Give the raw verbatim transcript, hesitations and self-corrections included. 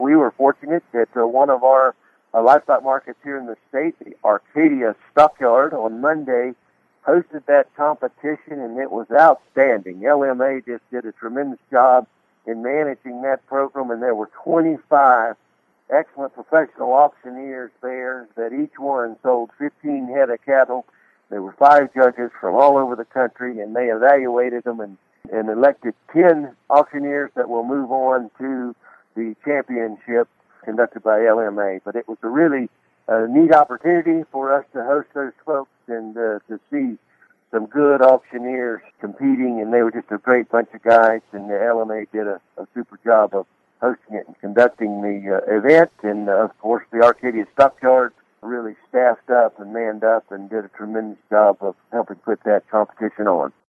we were fortunate that uh, one of our uh, livestock markets here in the state, the Arcadia Stockyard, on Monday, hosted that competition, and it was outstanding. L M A just did a tremendous job in managing that program, and there were twenty-five excellent professional auctioneers there that each one sold fifteen head of cattle. There were five judges from all over the country, and they evaluated them and, and elected ten auctioneers that will move on to the championship conducted by L M A. But it was a really uh, neat opportunity for us to host those folks and uh, to see some good auctioneers competing, and they were just a great bunch of guys, and the L M A did a, a super job of hosting it and conducting the uh, event. And, uh, of course, the Arcadia Stockyard really staffed up and manned up and did a tremendous job of helping put that competition on.